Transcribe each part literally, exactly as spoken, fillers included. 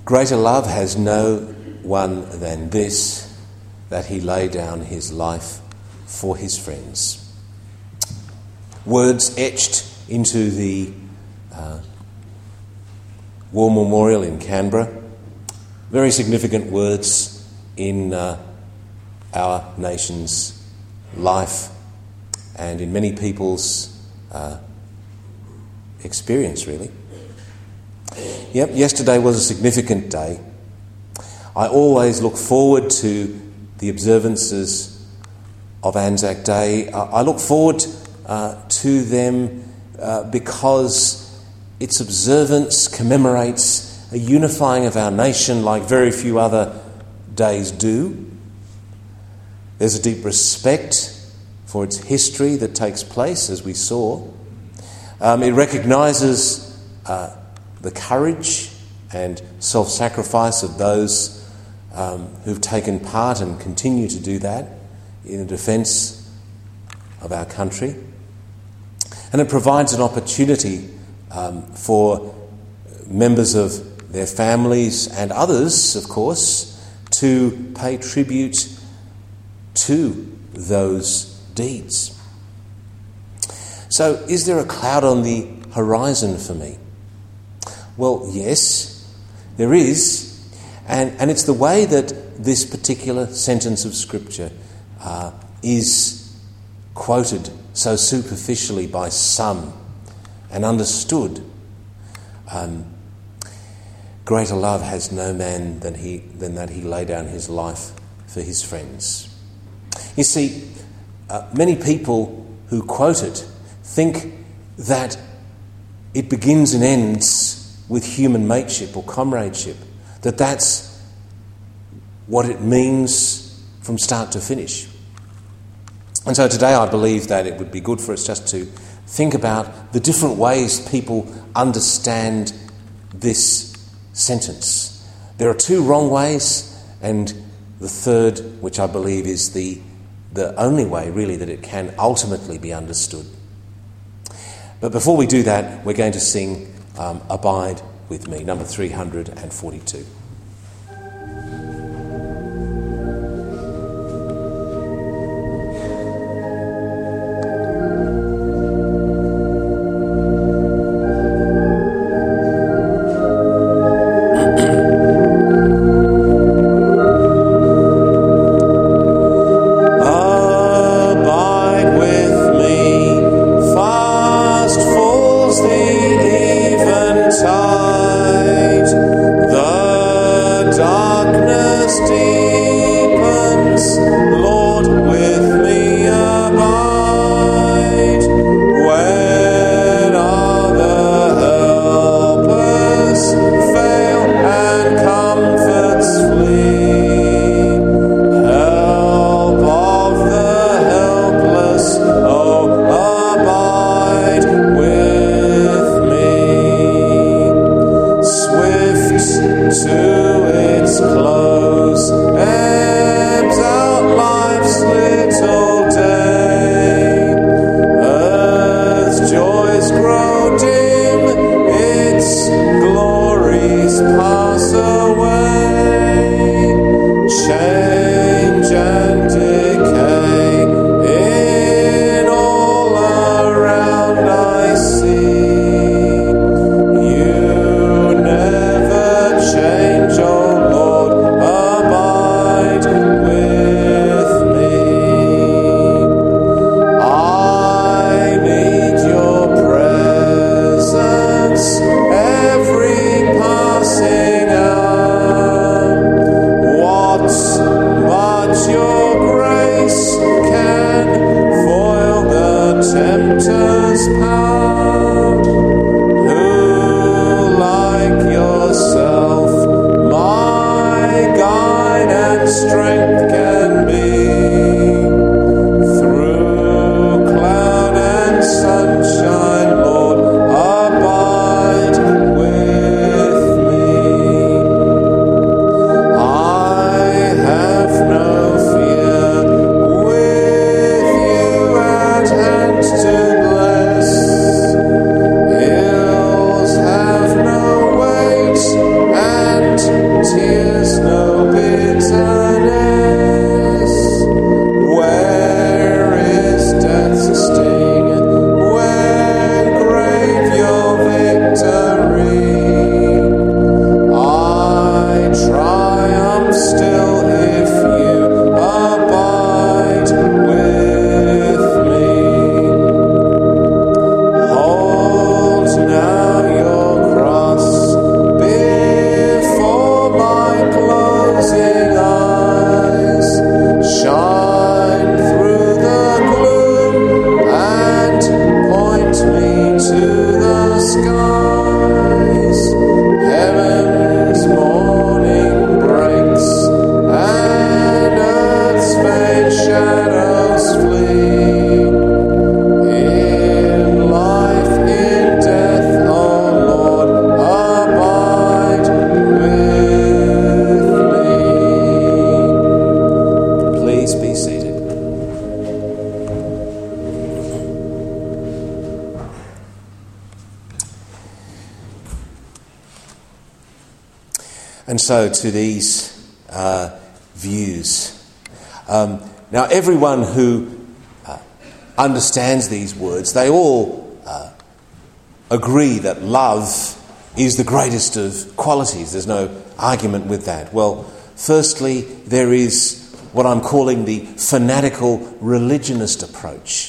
Greater love has no one than this, that he lay down his life for his friends. Words etched into the uh, War Memorial in Canberra. Very significant words in uh, our nation's life and in many people's uh, experience, really. Yep, yesterday was a significant day. I always look forward to the observances of Anzac Day. I look forward uh, to them uh, because its observance commemorates a unifying of our nation like very few other days do. There's a deep respect for its history that takes place, as we saw. Um, it recognises uh, the courage and self-sacrifice of those um, who've taken part and continue to do that in the defence of our country. And it provides an opportunity um, for members of their families and others, of course, to pay tribute to those deeds. So, is there a cloud on the horizon for me? Well, yes, there is, and, and it's the way that this particular sentence of Scripture uh, is quoted so superficially by some and understood. Um, Greater love has no man than he than that he lay down his life for his friends. You see, uh, many people who quote it think that it begins and ends with human mateship or comradeship, that that's what it means from start to finish. And so today I believe that it would be good for us just to think about the different ways people understand this sentence. There are two wrong ways, and the third, which I believe is the, the only way really that it can ultimately be understood. But before we do that, we're going to sing um, Abide With Me, number three hundred forty-two. Ebbs out life's little day. triumph still if you abide with me. Hold now your cross before my closing eyes. Shine through the gloom and point me to the skies. Heaven's morning breaks and earth's faint shadows flee. In life, in death, O Lord, abide with me. Please be seated. And so to these uh, views. Um, now, everyone who uh, understands these words, they all uh, agree that love is the greatest of qualities. There's no argument with that. Well, firstly, there is what I'm calling the fanatical religionist approach.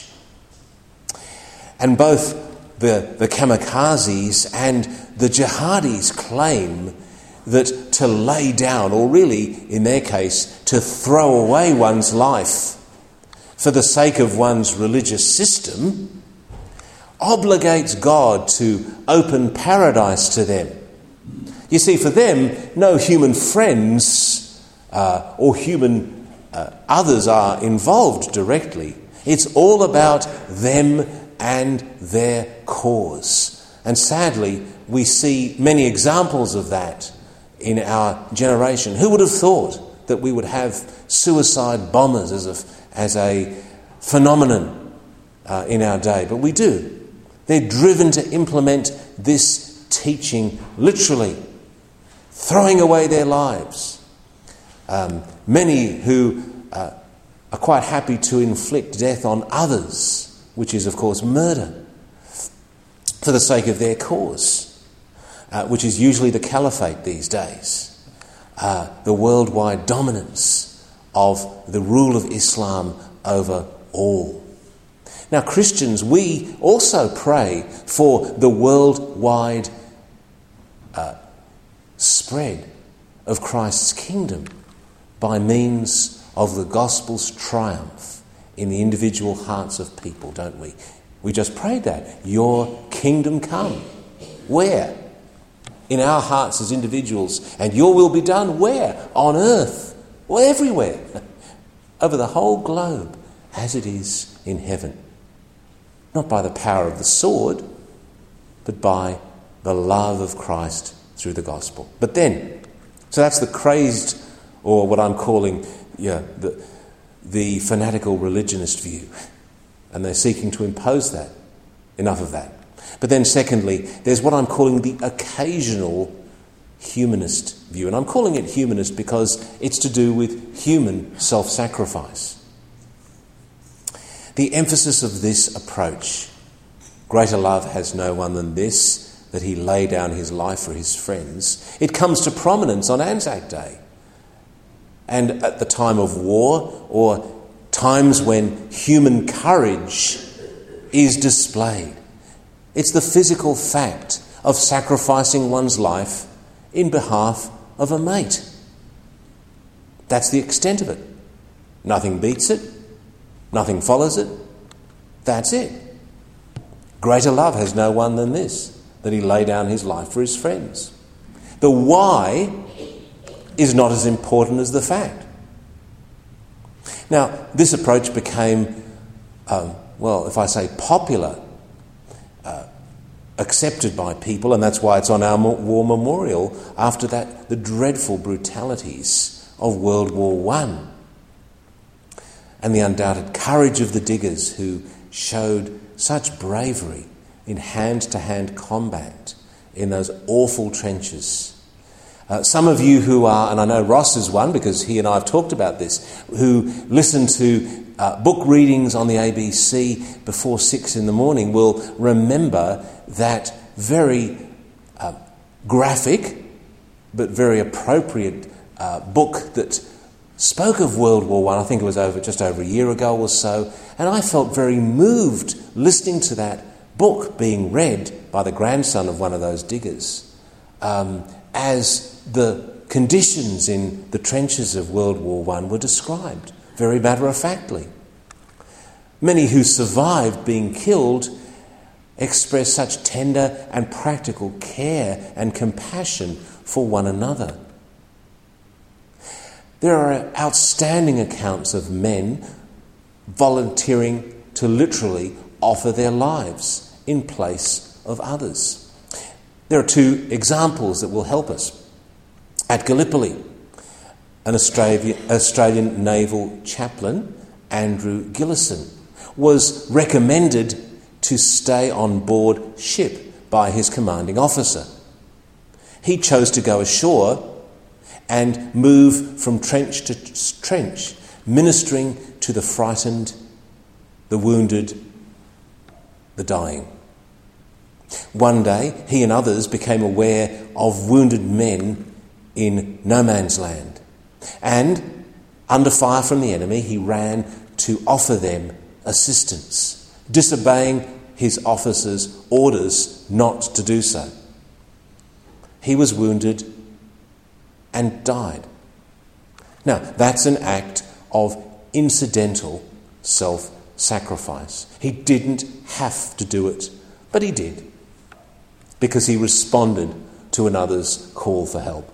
And both the, the kamikazes and the jihadis claim that to lay down, or really, in their case, to throw away one's life for the sake of one's religious system, obligates God to open paradise to them. You see, for them, no human friends uh, or human uh, others are involved directly. It's all about them and their cause. And sadly, we see many examples of that in our generation. Who would have thought that we would have suicide bombers as a, as a phenomenon uh, in our day? But we do. They're driven to implement this teaching literally, throwing away their lives. Um, many who uh, are quite happy to inflict death on others, which is, of course, murder, for the sake of their cause. Uh, which is usually the caliphate these days, uh, the worldwide dominance of the rule of Islam over all. Now, Christians, we also pray for the worldwide uh, spread of Christ's kingdom by means of the gospel's triumph in the individual hearts of people, don't we? We just prayed that. Your kingdom come. Where? In our hearts as individuals. And your will be done where? On earth. Well, everywhere. Over the whole globe, as it is in heaven. Not by the power of the sword, but by the love of Christ through the gospel. But then, so that's the crazed, or what I'm calling yeah, the, the fanatical religionist view. And they're seeking to impose that. Enough of that. But then secondly, there's what I'm calling the occasional humanist view. And I'm calling it humanist because it's to do with human self-sacrifice. The emphasis of this approach, greater love has no one than this, that he lay down his life for his friends, it comes to prominence on Anzac Day. And at the time of war, or times when human courage is displayed. It's the physical fact of sacrificing one's life in behalf of a mate. That's the extent of it. Nothing beats it. Nothing follows it. That's it. Greater love has no one than this, that he lay down his life for his friends. The why is not as important as the fact. Now, this approach became, um, well, if I say popular, accepted by people, and that's why it's on our war memorial after that, the dreadful brutalities of World War One and the undoubted courage of the diggers who showed such bravery in hand-to-hand combat in those awful trenches. Uh, some of you who are, and I know Ross is one because he and I have talked about this, who listen to uh, book readings on the A B C before six in the morning will remember that very uh, graphic but very appropriate uh, book that spoke of World War One. I. I think it was over just over a year ago or so, and I felt very moved listening to that book being read by the grandson of one of those diggers, um, as the conditions in the trenches of World War One were described, very matter-of-factly. Many who survived being killed expressed such tender and practical care and compassion for one another. There are outstanding accounts of men volunteering to literally offer their lives in place of others. There are two examples that will help us. At Gallipoli, an Australian, Australian naval chaplain, Andrew Gillison, was recommended to stay on board ship by his commanding officer. He chose to go ashore and move from trench to trench, ministering to the frightened, the wounded, the dying. One day, he and others became aware of wounded men in no man's land, and under fire from the enemy, he ran to offer them assistance, disobeying his officer's orders not to do so. He was wounded and died. Now, that's an act of incidental self-sacrifice. He didn't have to do it, but he did, because he responded to another's call for help.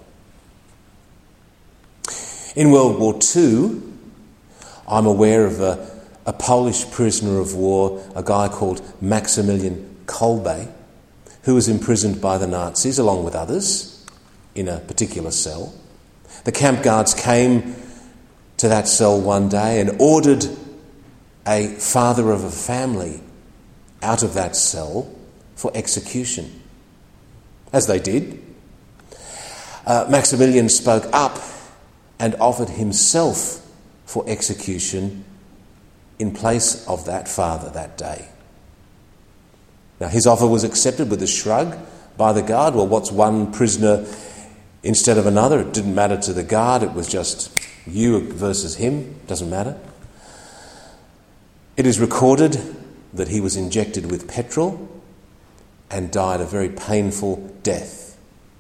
In World War Two, I'm aware of a, a Polish prisoner of war, a guy called Maximilian Kolbe, who was imprisoned by the Nazis along with others in a particular cell. The camp guards came to that cell one day and ordered a father of a family out of that cell for execution. As they did, uh, Maximilian spoke up and offered himself for execution in place of that father that day. Now, his offer was accepted with a shrug by the guard. Well, what's one prisoner instead of another? It didn't matter to the guard. It was just you versus him. Doesn't matter. It is recorded that he was injected with petrol and died a very painful death.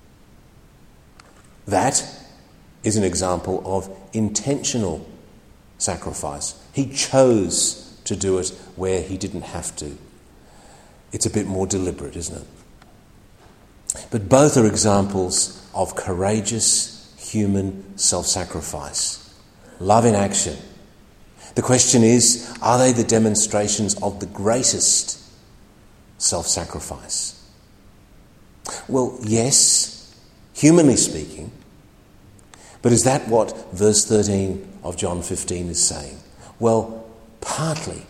That is an example of intentional sacrifice. He chose to do it where he didn't have to. It's a bit more deliberate, isn't it? But both are examples of courageous human self-sacrifice. Love in action. The question is, are they the demonstrations of the greatest self-sacrifice? Well, yes, humanly speaking. But is that what verse thirteen of John fifteen is saying? Well, partly.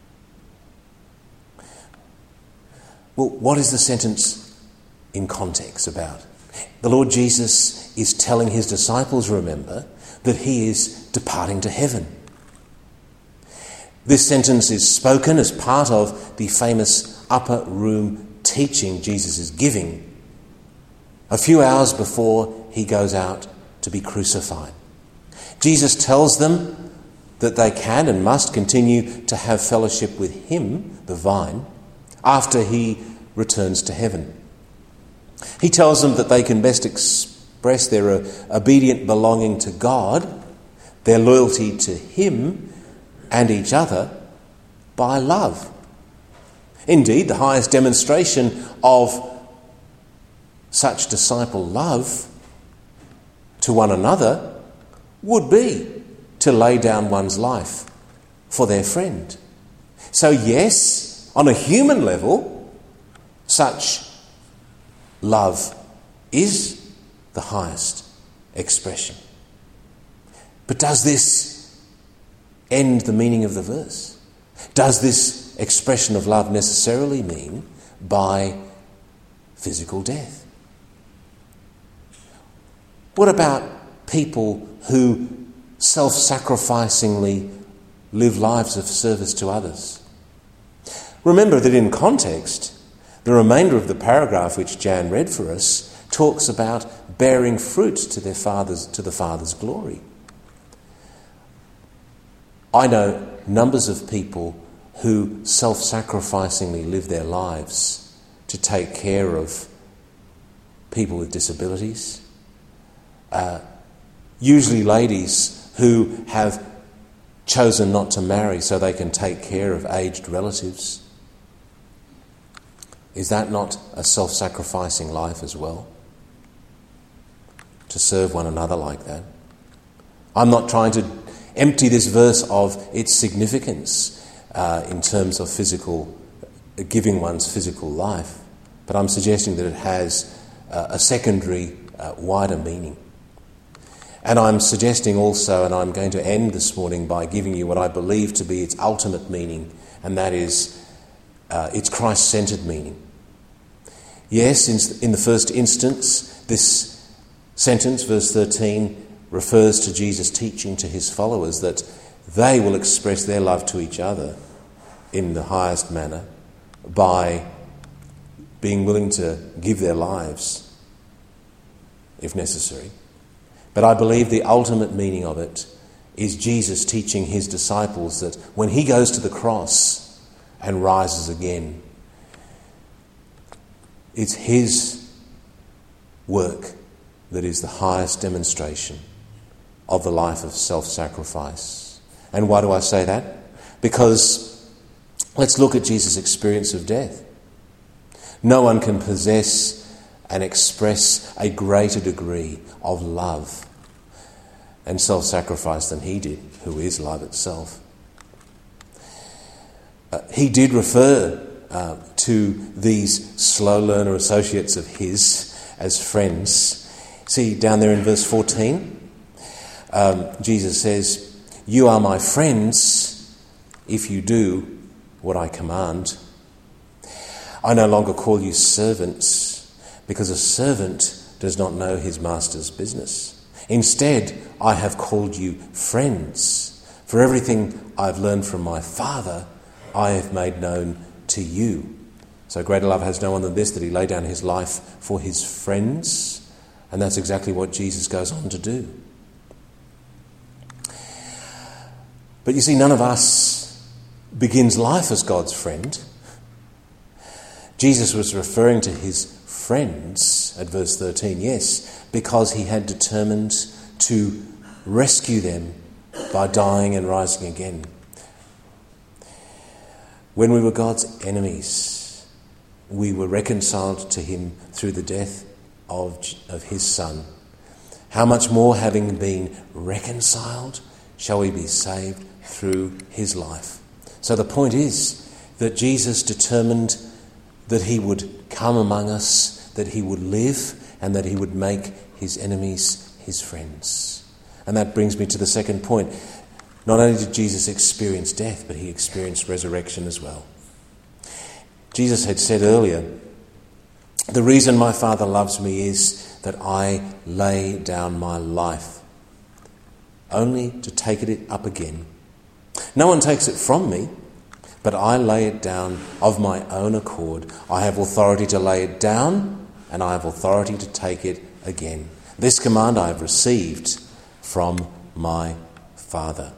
Well, what is the sentence in context about? The Lord Jesus is telling his disciples, remember, that he is departing to heaven. This sentence is spoken as part of the famous upper room teaching Jesus is giving a few hours before he goes out to be crucified. Jesus tells them that they can and must continue to have fellowship with him, the vine, after he returns to heaven. He tells them that they can best express their uh, obedient belonging to God, their loyalty to him and each other, by love. Indeed, the highest demonstration of such disciple love to one another would be to lay down one's life for their friend. So yes, on a human level, such love is the highest expression. But does this end the meaning of the verse? Does this expression of love necessarily mean by physical death? What about people who self-sacrificingly live lives of service to others? Remember that in context, the remainder of the paragraph which Jan read for us talks about bearing fruit to their father's, to the Father's glory. I know numbers of people who self-sacrificingly live their lives to take care of people with disabilities, uh, usually ladies who have chosen not to marry so they can take care of aged relatives. Is that not a self-sacrificing life as well? To serve one another like that? I'm not trying to empty this verse of its significance uh, in terms of physical, giving one's physical life, but I'm suggesting that it has uh, a secondary, uh, wider meaning. And I'm suggesting also, and I'm going to end this morning by giving you what I believe to be its ultimate meaning, and that is uh, its Christ-centred meaning. Yes, in, in the first instance, this sentence, verse thirteen, refers to Jesus' teaching to his followers that they will express their love to each other in the highest manner by being willing to give their lives if necessary. But I believe the ultimate meaning of it is Jesus teaching his disciples that when he goes to the cross and rises again, it's his work that is the highest demonstration of the life of self-sacrifice. And why do I say that? Because let's look at Jesus' experience of death. No one can possess and express a greater degree of love and self-sacrifice than he did, who is love itself. Uh, he did refer uh, to these slow learner associates of his as friends. See, down there in verse fourteen, um, Jesus says, "You are my friends if you do what I command. I no longer call you servants, because a servant does not know his master's business. Instead, I have called you friends, for everything I've learned from my Father, I have made known to you. So greater love has no one than this, that he lay down his life for his friends." And that's exactly what Jesus goes on to do. But you see, none of us begins life as God's friend. Jesus was referring to his friends at verse thirteen, yes, because he had determined to rescue them by dying and rising again. When we were God's enemies, we were reconciled to him through the death of, of his Son. How much more, having been reconciled, shall we be saved through his life? So the point is that Jesus determined that he would come among us, that he would live, and that he would make his enemies his friends. And that brings me to the second point. Not only did Jesus experience death, but he experienced resurrection as well. Jesus had said earlier, "The reason my Father loves me is that I lay down my life, only to take it up again. No one takes it from me, but I lay it down of my own accord. I have authority to lay it down, and I have authority to take it again. This command I have received from my Father."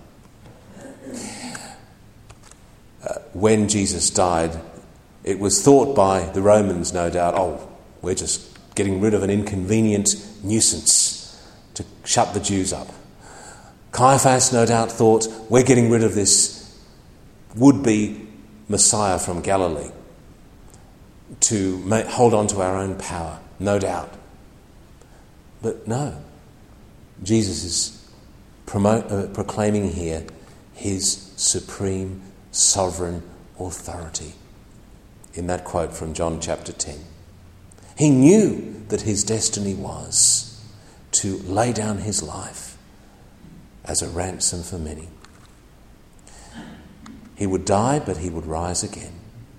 Uh, when Jesus died, it was thought by the Romans, no doubt, oh, we're just getting rid of an inconvenient nuisance to shut the Jews up. Caiaphas, no doubt, thought, we're getting rid of this would-be Messiah from Galilee to ma- hold on to our own power, no doubt. But no, Jesus is promote, uh, proclaiming here his supreme, sovereign authority in that quote from John chapter ten. He knew that his destiny was to lay down his life as a ransom for many. He would die, but he would rise again.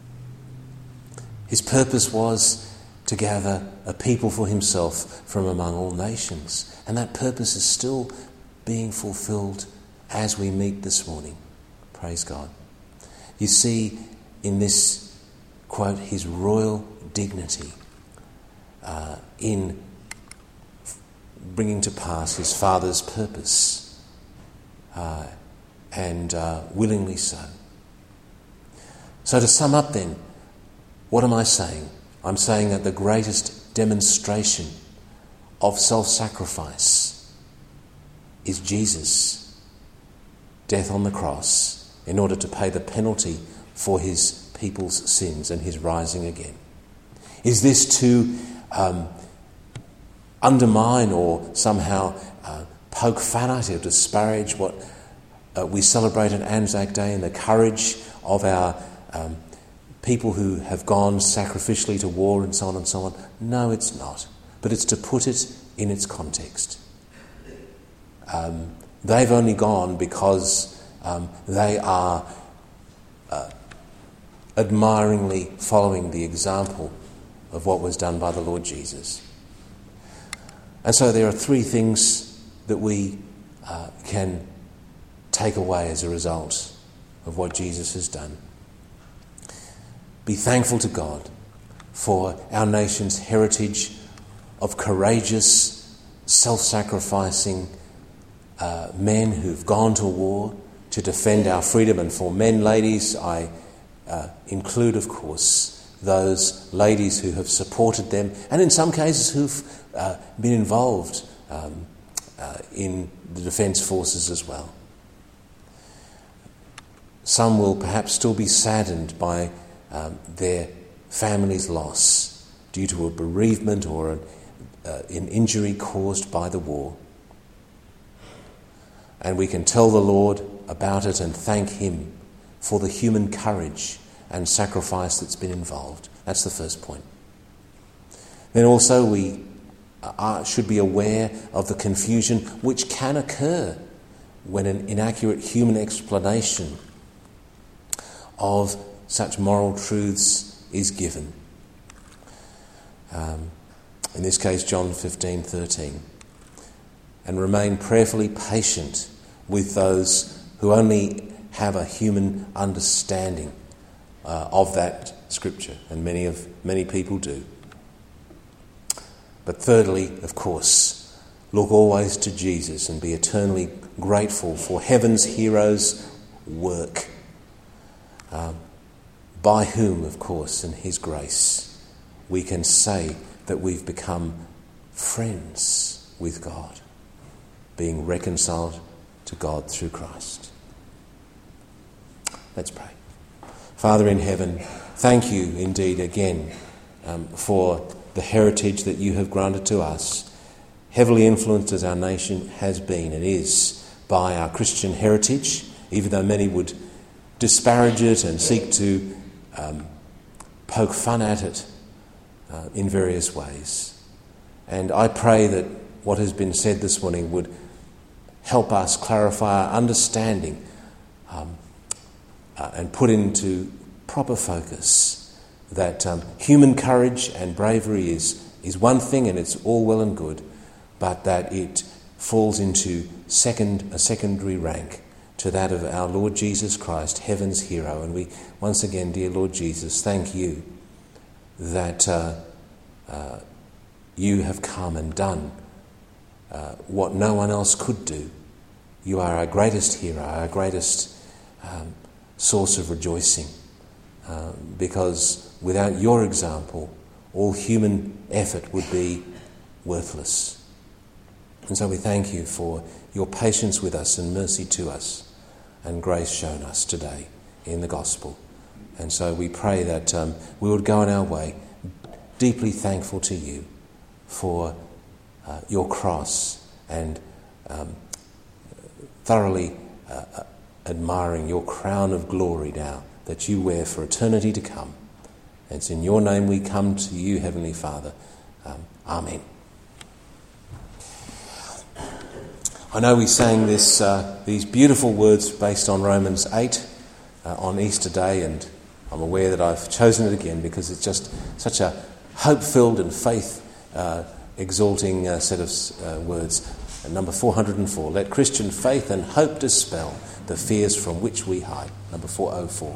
His purpose was to gather a people for himself from among all nations. And that purpose is still being fulfilled as we meet this morning. Praise God. You see in this quote his royal dignity uh, in bringing to pass his Father's purpose, uh, and uh, willingly so. So to sum up then, what am I saying? I'm saying that the greatest demonstration of self-sacrifice is Jesus' death on the cross in order to pay the penalty for his people's sins and his rising again. Is this to um, undermine or somehow uh, poke fun at or disparage what uh, we celebrate on Anzac Day and the courage of our um, people who have gone sacrificially to war and so on and so on? No, it's not. But it's to put it in its context. Um, they've only gone because um, they are uh, admiringly following the example of what was done by the Lord Jesus. And so there are three things that we uh, can take away as a result of what Jesus has done. Be thankful to God for our nation's heritage of courageous, self-sacrificing uh, men who've gone to war to defend our freedom. And for men, ladies, I uh, include, of course, those ladies who have supported them and in some cases who've uh, been involved um, uh, in the defence forces as well. Some will perhaps still be saddened by um, their family's loss due to a bereavement or an, uh, an injury caused by the war. And we can tell the Lord about it and thank him for the human courage and sacrifice that's been involved. That's the first point. Then also we are, should be aware of the confusion which can occur when an inaccurate human explanation of such moral truths is given. Um, in this case, John fifteen thirteen. And remain prayerfully patient with those who only have a human understanding uh, of that scripture, and many of many people do. But thirdly, of course, look always to Jesus and be eternally grateful for heaven's hero's work, uh, by whom, of course, in his grace, we can say that we've become friends with God, being reconciled to God through Christ. Let's pray. Father in heaven, thank you indeed again um, for the heritage that you have granted to us, heavily influenced as our nation has been and is by our Christian heritage, even though many would disparage it and seek to um, poke fun at it uh, in various ways. And I pray that what has been said this morning would help us clarify our understanding um, uh, and put into proper focus that um, human courage and bravery is, is one thing and it's all well and good, but that it falls into second a secondary rank to that of our Lord Jesus Christ, heaven's hero. And we, once again, dear Lord Jesus, thank you that uh, uh, you have come and done uh, what no one else could do. You are our greatest hero, our greatest um, source of rejoicing, uh, because without your example, all human effort would be worthless. And so we thank you for your patience with us and mercy to us and grace shown us today in the gospel. And so we pray that um, we would go on our way deeply thankful to you for uh, your cross and um, thoroughly uh, admiring your crown of glory now that you wear for eternity to come. And it's in your name we come to you, Heavenly Father. Um, Amen. I know we sang this, uh, these beautiful words based on Romans eight uh, on Easter Day, and I'm aware that I've chosen it again because it's just such a hope-filled and faith-exalting uh, uh, set of uh, words. And number four hundred four, let Christian faith and hope dispel the fears from which we hide. Number four oh four.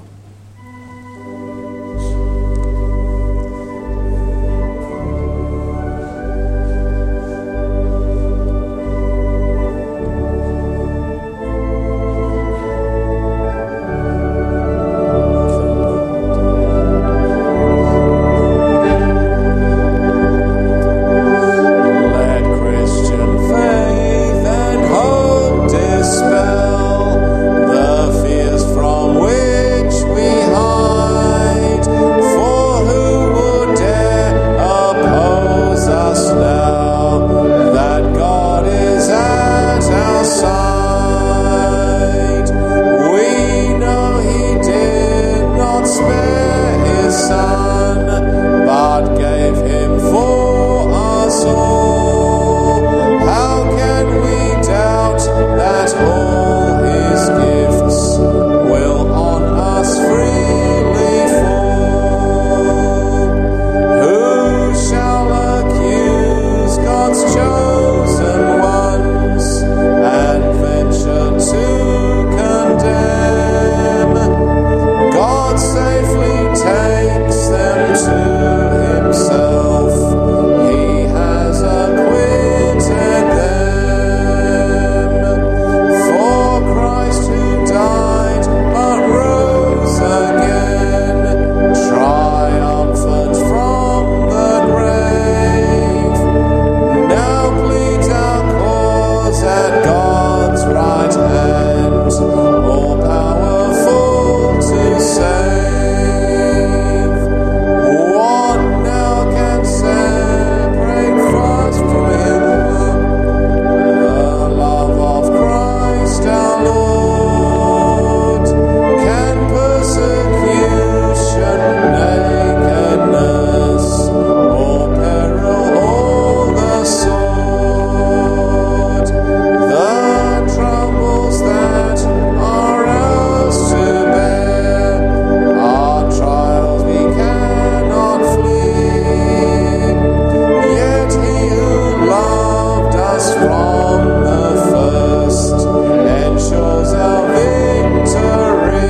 us from the first, ensures our victory.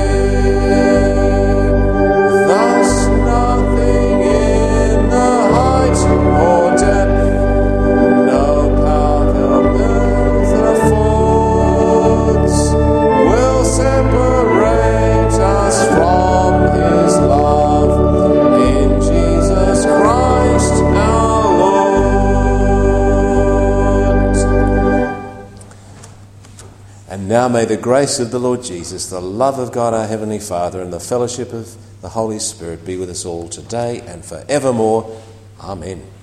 Thus nothing in the height or depth, no power that earth affords, will separate us from his love in Jesus Christ our Lord. And now may the grace of the Lord Jesus, the love of God our Heavenly Father, and the fellowship of the Holy Spirit be with us all today and forevermore. Amen.